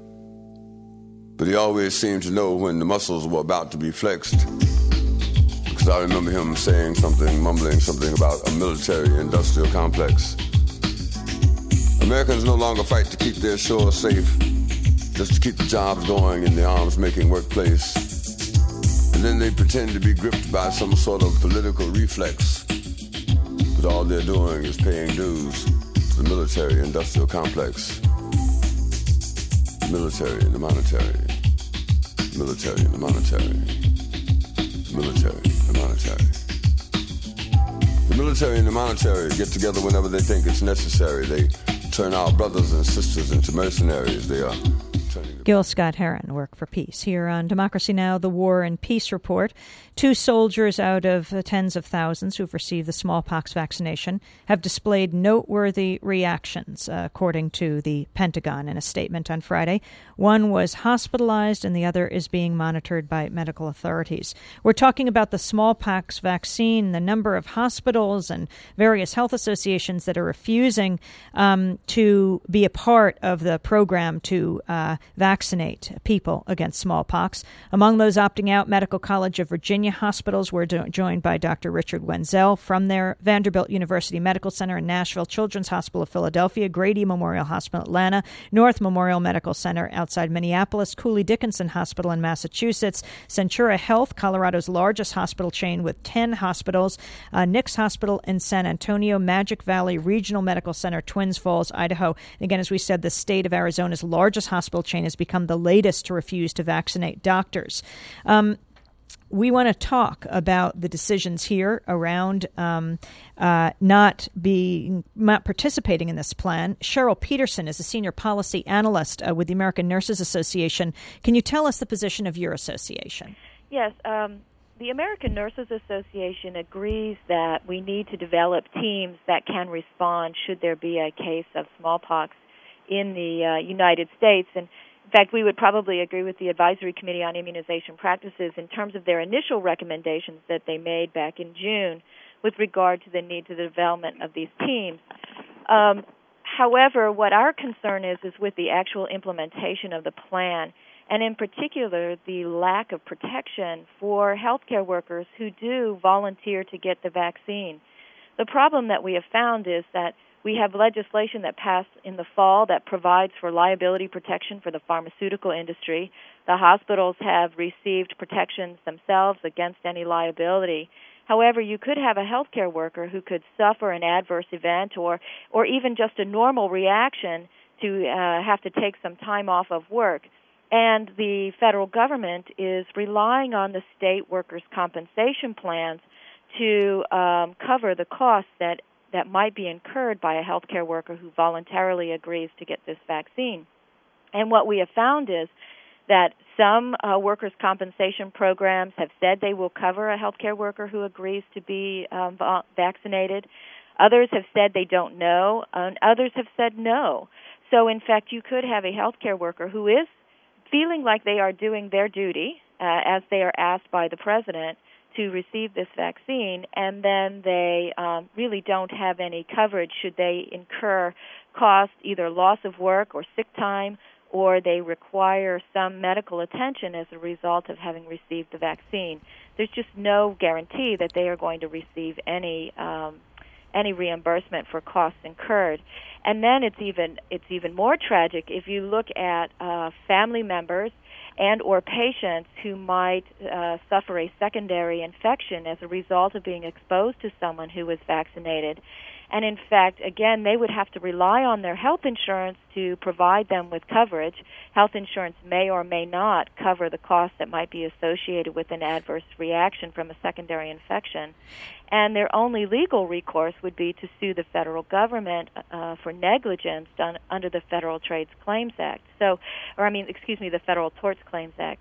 K: But he always seemed to know when the muscles were about to be flexed, because I remember him saying something, mumbling something about a military-industrial complex. Americans no longer fight to keep their shores safe, just to keep the jobs going in the arms-making workplace. And then they pretend to be gripped by some sort of political reflex. But all they're doing is paying dues to the military-industrial complex. Military and the monetary. Military and the monetary. Military and the monetary. The military and the monetary get together whenever they think it's necessary. They turn our brothers and sisters into mercenaries. They are
A: Gil Scott-Heron, Work for Peace. Here on Democracy Now!, the War and Peace Report. Two soldiers out of uh, tens of thousands who've received the smallpox vaccination have displayed noteworthy reactions, uh, according to the Pentagon in a statement on Friday. One was hospitalized and the other is being monitored by medical authorities. We're talking about the smallpox vaccine, the number of hospitals and various health associations that are refusing um, to be a part of the program to uh, vaccinate people against smallpox. Among those opting out, Medical College of Virginia hospitals were do- joined by Doctor Richard Wenzel from their Vanderbilt University Medical Center in Nashville, Children's Hospital of Philadelphia, Grady Memorial Hospital Atlanta, North Memorial Medical Center outside Minneapolis, Cooley Dickinson Hospital in Massachusetts, Centura Health, Colorado's largest hospital chain with ten hospitals, uh, Nix Hospital in San Antonio, Magic Valley Regional Medical Center, Twins Falls, Idaho. And again, as we said, the state of Arizona's largest hospital chain has become the latest to refuse to vaccinate doctors. Um, we want to talk about the decisions here around um, uh, not being not participating in this plan. Cheryl Peterson is a senior policy analyst uh, with the American Nurses Association. Can you tell us the position of your association?
L: Yes. Um, the American Nurses Association agrees that we need to develop teams that can respond should there be a case of smallpox in the uh, United States. And in fact, we would probably agree with the Advisory Committee on Immunization Practices in terms of their initial recommendations that they made back in June with regard to the need to the development of these teams. Um, however, what our concern is is with the actual implementation of the plan, and in particular, the lack of protection for healthcare workers who do volunteer to get the vaccine. The problem that we have found is that we have legislation that passed in the fall that provides for liability protection for the pharmaceutical industry. The hospitals have received protections themselves against any liability. However, you could have a healthcare worker who could suffer an adverse event or, or even just a normal reaction to uh, have to take some time off of work. And the federal government is relying on the state workers' compensation plans to um, cover the costs that that might be incurred by a healthcare worker who voluntarily agrees to get this vaccine. And what we have found is that some uh, workers' compensation programs have said they will cover a healthcare worker who agrees to be um, vaccinated. Others have said they don't know, and others have said no. So, in fact, you could have a healthcare worker who is feeling like they are doing their duty, uh, as they are asked by the president, to receive this vaccine, and then they um, really don't have any coverage should they incur costs, either loss of work or sick time, or they require some medical attention as a result of having received the vaccine. There's just no guarantee that they are going to receive any um, any reimbursement for costs incurred. And then it's even it's even more tragic if you look at uh, family members and or patients who might uh, suffer a secondary infection as a result of being exposed to someone who was vaccinated. And in fact, again, they would have to rely on their health insurance to provide them with coverage. Health insurance may or may not cover the cost that might be associated with an adverse reaction from a secondary infection. And their only legal recourse would be to sue the federal government uh, for negligence done under the Federal Trades Claims Act. So, or I mean, excuse me, the Federal Torts Claims Act.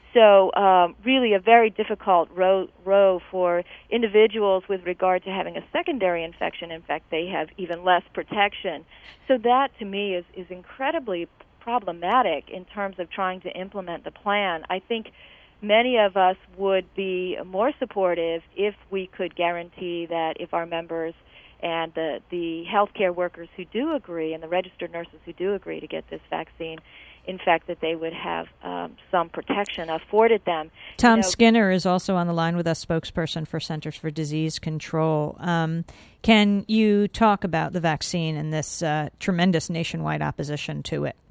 L: So um, really a very difficult row, row for individuals with regard to having a secondary infection. In fact, they have even less protection. So that, to me, is, is incredibly problematic in terms of trying to implement the plan. I think many of us would be more supportive if we could guarantee that if our members and the, the healthcare workers who do agree and the registered nurses who do agree to get this vaccine, in fact, that they would have um, some protection afforded them.
A: Tom
L: you know,
A: Skinner is also on the line with us, spokesperson for Centers for Disease Control. Um, can you talk about the vaccine and this uh, tremendous nationwide opposition to it?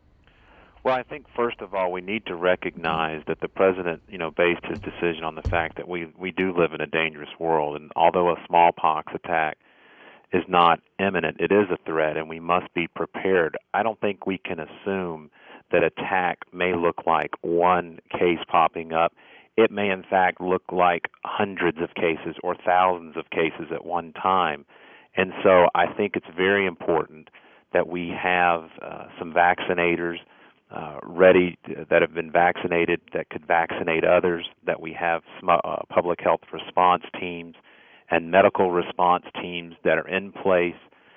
M: Well, I think, first of all, we need to recognize that the president, you know, based his decision on the fact that we, we do live in a dangerous world, and although a smallpox attack is not imminent, it is a threat, and we must be prepared. I don't think we can assume that attack may look like one case popping up. It may, in fact, look like hundreds of cases or thousands of cases at one time. And so I think it's very important that we have uh, some vaccinators uh, ready to, that have been vaccinated that could vaccinate others, that we have sm- uh, public health response teams and medical response teams that are in place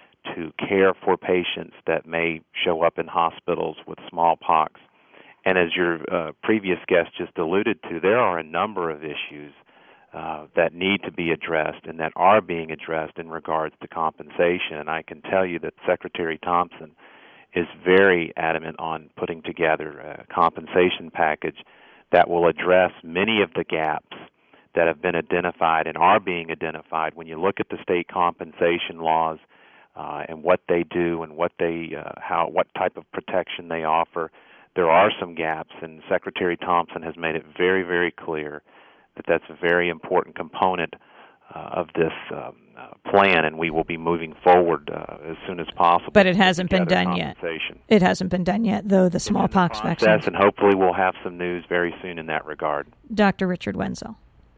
M: to care for patients that may show up in hospitals with smallpox. And as your uh, previous guest just alluded to, there are a number of issues uh, that need to be addressed and that are being addressed in regards to compensation. And I can tell you that Secretary Thompson is very adamant on putting together a compensation package that will address many of the gaps that have been identified and are being identified. When you look at the state compensation laws uh, and what they do and what they, uh, how, what type of protection they offer, there are some gaps, and Secretary Thompson has made it very, very clear that that's a very important component uh, of this um, uh, plan, and we will be moving forward uh, as soon as possible.
A: But it hasn't been done yet. It hasn't been done yet, though, the smallpox vaccine.
M: And hopefully we'll have some news very soon in that regard.
A: Doctor Richard Wenzel,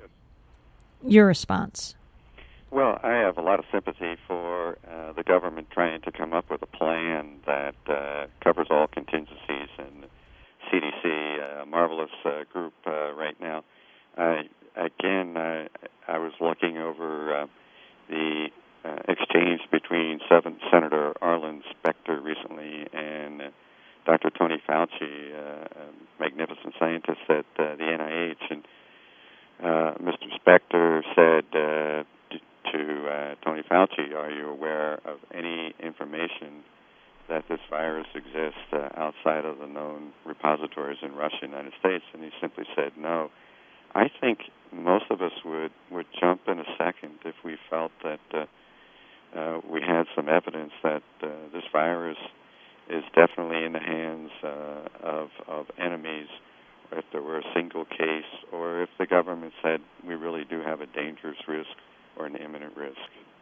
A: your response.
J: Well, I have a lot of sympathy for uh, the government trying to come up with a plan that uh, covers all contingencies, and C D C, a marvelous uh, group uh, right now. Uh, again, I, I was looking over uh, the uh, exchange between Seven, Senator Arlen Specter recently and uh, Doctor Tony Fauci, uh, a magnificent scientist at uh, the N I H, and uh, Mister Specter said uh, to uh, Tony Fauci, are you aware of any information that this virus exists uh, outside of the known repositories in Russia and the United States? And he simply said no. I think most of us would, would jump in a second if we felt that uh, uh, we had some evidence that uh, this virus is definitely in the hands uh, of, of enemies, or if there were a single case, or if the government said we really do have a dangerous risk or an imminent risk.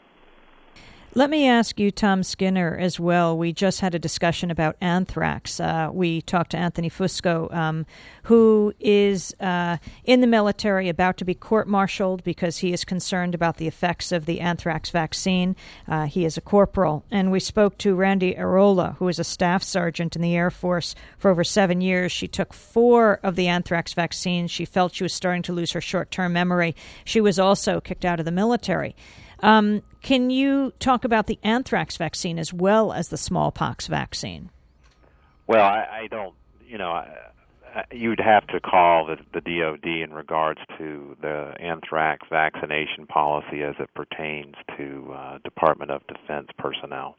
A: Let me ask you, Tom Skinner, as well. We just had a discussion about anthrax. Uh, we talked to Anthony Fusco, um, who is uh, in the military, about to be court-martialed because he is concerned about the effects of the anthrax vaccine. Uh, he is a corporal. And we spoke to Randy Arola, who is a staff sergeant in the Air Force for over seven years. She took four of the anthrax vaccines. She felt she was starting to lose her short-term memory. She was also kicked out of the military. Um, can you talk about the anthrax vaccine as well as the smallpox vaccine?
M: Well, I, I don't, you know, I, I, you'd have to call the, the D O D in regards to the anthrax vaccination policy as it pertains to uh, Department of Defense personnel.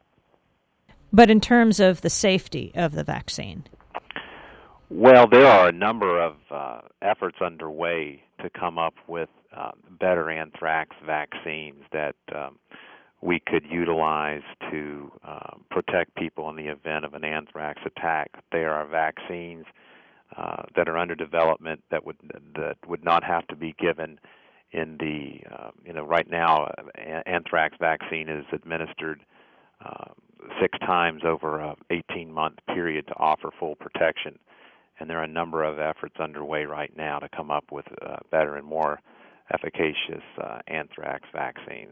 A: But in terms of the safety of the vaccine?
M: Well, there are a number of uh, efforts underway to come up with uh, better anthrax vaccines that um, we could utilize to uh, protect people in the event of an anthrax attack. There are vaccines uh, that are under development that would that would not have to be given in the, uh, you know, right now, uh, anthrax vaccine is administered uh, six times over a eighteen-month period to offer full protection. And there are a number of efforts underway right now to come up with uh, better and more efficacious uh, anthrax vaccines.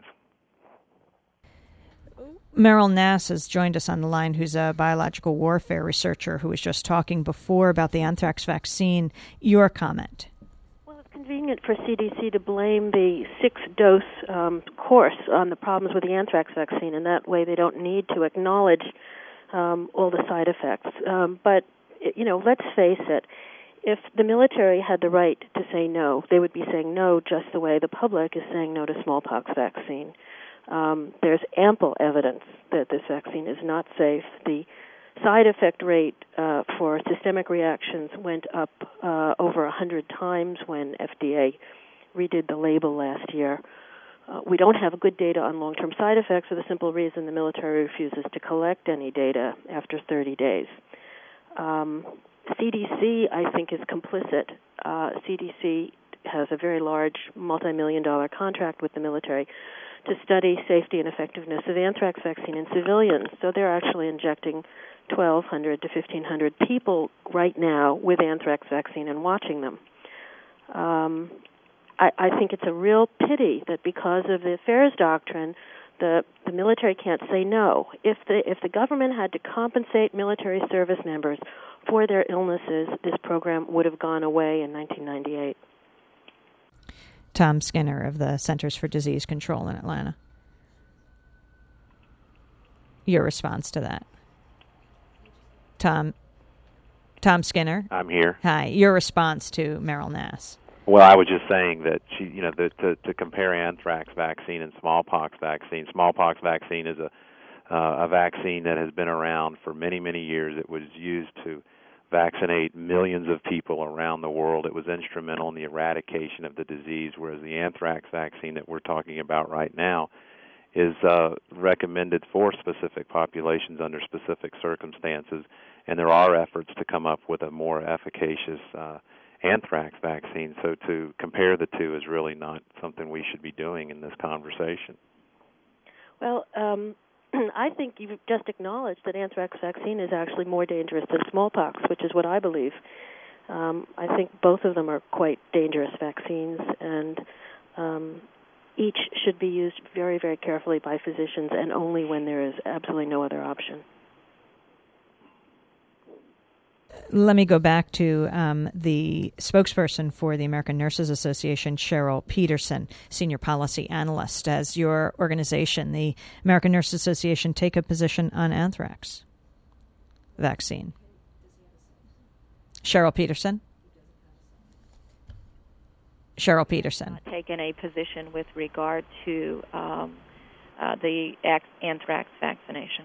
A: Meryl Nass has joined us on the line, who's a biological warfare researcher who was just talking before about the anthrax vaccine. Your comment?
I: Well, it's convenient for C D C to blame the six-dose um, course on the problems with the anthrax vaccine, and that way they don't need to acknowledge um, all the side effects. Um, but, you know, let's face it, if the military had the right to say no, they would be saying no just the way the public is saying no to smallpox vaccine. Um, there's ample evidence that this vaccine is not safe. The side effect rate uh, for systemic reactions went up uh, over one hundred times when F D A redid the label last year. Uh, we don't have good data on long-term side effects for the simple reason the military refuses to collect any data after thirty days. Um, C D C, I think, is complicit. Uh, C D C has a very large multi-million dollar contract with the military to study safety and effectiveness of anthrax vaccine in civilians. So they're actually injecting twelve hundred to fifteen hundred people right now with anthrax vaccine and watching them. Um, I, I think it's a real pity that because of the affairs doctrine, the, the military can't say no. If the if the government had to compensate military service members for their illnesses, this program would have gone away in nineteen ninety-eight.
A: Tom Skinner of the Centers for Disease Control in Atlanta. Your response to that? Tom Tom Skinner?
M: I'm here.
A: Hi. Your response to Meryl Nass?
M: Well, I was just saying that she, you know, the, to to compare anthrax vaccine and smallpox vaccine. Smallpox vaccine is a uh, a vaccine that has been around for many many years. It was used to vaccinate millions of people around the world. It was instrumental in the eradication of the disease, whereas the anthrax vaccine that we're talking about right now is uh, recommended for specific populations under specific circumstances, and there are efforts to come up with a more efficacious uh, anthrax vaccine. So to compare the two is really not something we should be doing in this conversation.
I: Well, um, I think you've just acknowledged that anthrax vaccine is actually more dangerous than smallpox, which is what I believe. Um, I think both of them are quite dangerous vaccines, and um, each should be used very, very carefully by physicians and only when there is absolutely no other option.
A: Let me go back to um, the spokesperson for the American Nurses Association, Cheryl Peterson, Senior Policy Analyst. As your organization, the American Nurses Association, take a position on anthrax vaccine? Cheryl Peterson? Cheryl Peterson.
L: Uh, taken a position with regard to um, uh, the anthrax vaccination.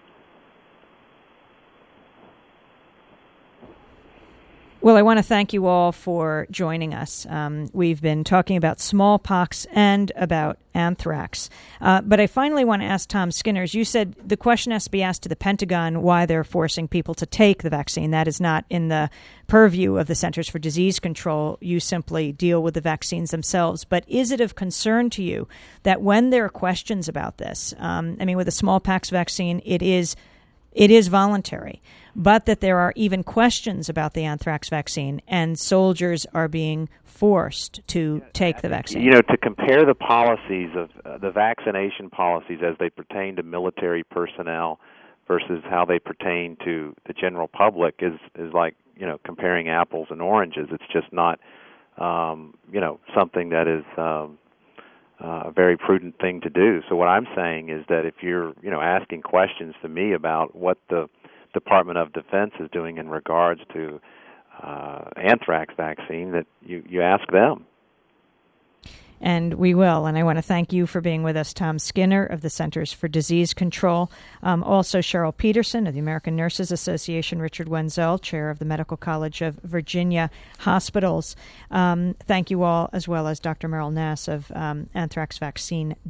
A: Well, I want to thank you all for joining us. Um, we've been talking about smallpox and about anthrax. Uh, but I finally want to ask Tom Skinner, as you said, the question has to be asked to the Pentagon why they're forcing people to take the vaccine. That is not in the purview of the Centers for Disease Control. You simply deal with the vaccines themselves. But is it of concern to you that when there are questions about this, um, I mean, with the smallpox vaccine, it is It is voluntary, but that there are even questions about the anthrax vaccine and soldiers are being forced to take the vaccine?
M: You know, to compare the policies of uh, the vaccination policies as they pertain to military personnel versus how they pertain to the general public is, is like, you know, comparing apples and oranges. It's just not, um, you know, something that is um, Uh, a very prudent thing to do. So what I'm saying is that if you're, you know, asking questions to me about what the Department of Defense is doing in regards to uh, anthrax vaccine, that you, you ask them.
A: And we will. And I want to thank you for being with us, Tom Skinner of the Centers for Disease Control. Um, also, Cheryl Peterson of the American Nurses Association, Richard Wenzel, chair of the Medical College of Virginia Hospitals. Um, thank you all, as well as Doctor Meryl Nass of um, anthrax vaccine dot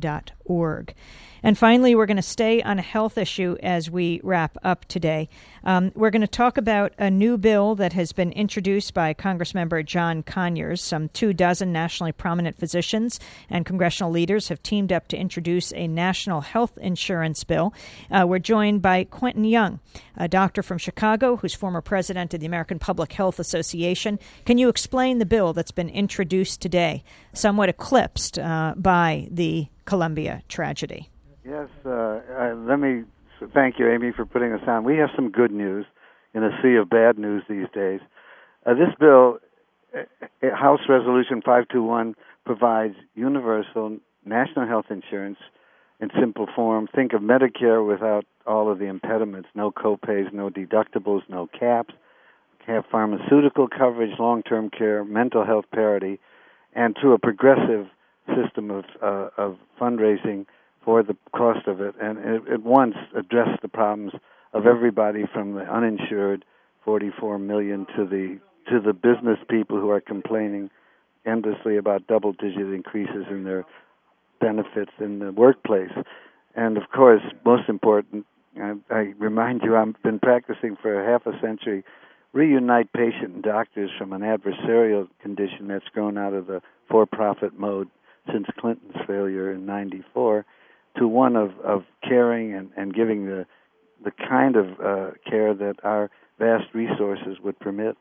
A: org. And finally, we're going to stay on a health issue as we wrap up today. Um, we're going to talk about a new bill that has been introduced by Congressmember John Conyers. Some two dozen nationally prominent physicians and congressional leaders have teamed up to introduce a national health insurance bill. Uh, we're joined by Quentin Young, a doctor from Chicago who's former president of the American Public Health Association. Can you explain the bill that's been introduced today, somewhat eclipsed uh, by the Columbia tragedy?
N: Yes, uh, uh, let me thank you, Amy, for putting us on. We have some good news in a sea of bad news these days. Uh, this bill, uh, House Resolution five twenty-one, provides universal national health insurance in simple form. Think of Medicare without all of the impediments, no co-pays, no deductibles, no caps, have pharmaceutical coverage, long-term care, mental health parity, and through a progressive system of, uh, of fundraising for the cost of it, and it at once address the problems of everybody from the uninsured, forty-four million, to the to the business people who are complaining endlessly about double-digit increases in their benefits in the workplace. And of course, most important, I, I remind you, I've been practicing for half a century. Reunite patient and doctors from an adversarial condition that's grown out of the for-profit mode since Clinton's failure in ninety-four. To one of, of caring and, and giving the the kind of uh, care that our vast resources would permit.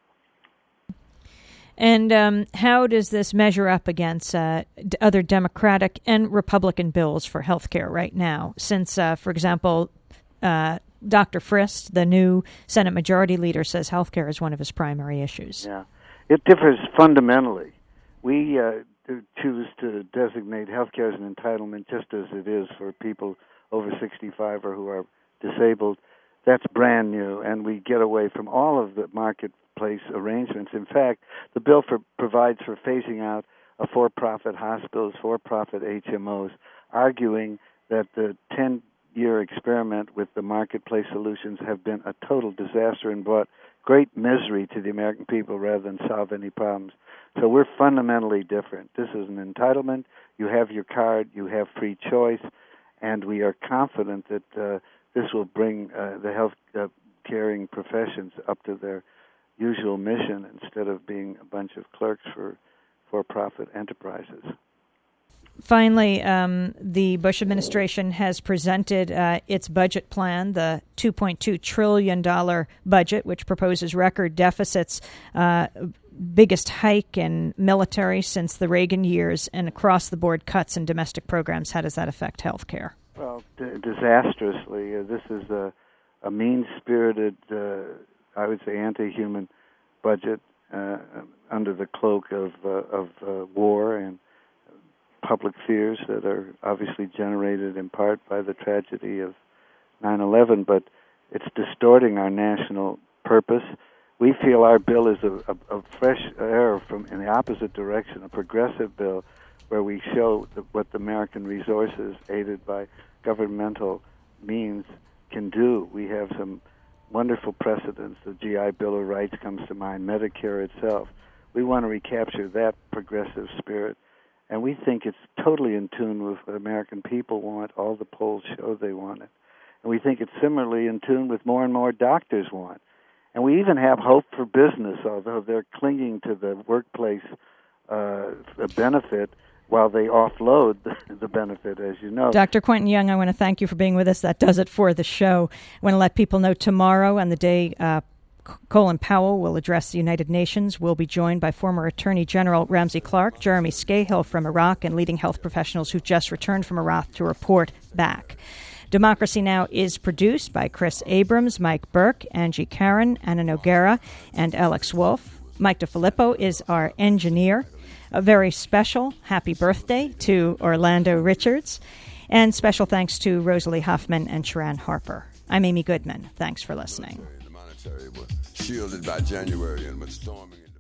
A: And um, how does this measure up against uh, d- other Democratic and Republican bills for health care right now? Since, uh, for example, uh, Doctor Frist, the new Senate Majority Leader, says health care is one of his primary issues.
N: Yeah, it differs fundamentally. We uh, to choose to designate health care as an entitlement just as it is for people over sixty-five or who are disabled. That's brand new, and we get away from all of the marketplace arrangements. In fact, the bill for, provides for phasing out of for-profit hospitals, for-profit H M Os, arguing that the ten-year experiment with the marketplace solutions have been a total disaster and brought great misery to the American people rather than solve any problems. So we're fundamentally different. This is an entitlement. You have your card. You have free choice. And we are confident that uh, this will bring uh, the health uh, caring professions up to their usual mission instead of being a bunch of clerks for for-profit enterprises.
A: Finally, um, the Bush administration has presented uh, its budget plan, the two point two trillion dollars budget, which proposes record deficits, uh, biggest hike in military since the Reagan years, and across-the-board cuts in domestic programs. How does that affect health care?
N: Well, d- disastrously. Uh, this is a, a mean-spirited, uh, I would say, anti-human budget uh, under the cloak of, uh, of uh, war and public fears that are obviously generated in part by the tragedy of nine eleven, but it's distorting our national purpose. We feel our bill is a, a, a fresh air from in the opposite direction, a progressive bill where we show the, what the American resources, aided by governmental means, can do. We have some wonderful precedents. The G I Bill of Rights comes to mind, Medicare itself. We want to recapture that progressive spirit. And we think it's totally in tune with what American people want. All the polls show they want it. And we think it's similarly in tune with more and more doctors want. And we even have hope for business, although they're clinging to the workplace uh, benefit while they offload the, the benefit, as you know.
A: Doctor Quentin Young, I want to thank you for being with us. That does it for the show. I want to let people know tomorrow and the day uh, Colin Powell will address the United Nations. We'll be joined by former Attorney General Ramsey Clark, Jeremy Scahill from Iraq, and leading health professionals who just returned from Iraq to report back. Democracy Now! Is produced by Chris Abrams, Mike Burke, Angie Karen, Anna Noguera, and Alex Wolf. Mike DeFilippo is our engineer. A very special happy birthday to Orlando Richards. And special thanks to Rosalie Huffman and Sharon Harper. I'm Amy Goodman. Thanks for listening.
K: Shielded by January and with storming.